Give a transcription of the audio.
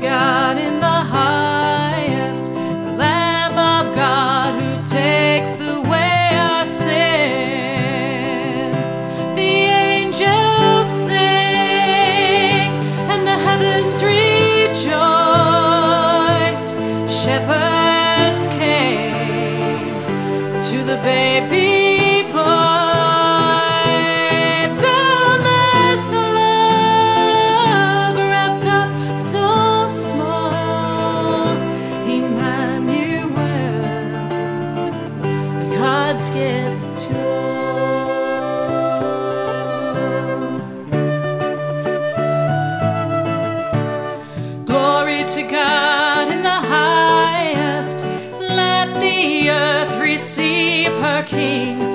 God in the highest, the Lamb of God who takes away our sin. The angels sing and the heavens rejoiced. Shepherds came to the baby boy. God's gift to all. Glory to God in the highest. Let the earth receive her King.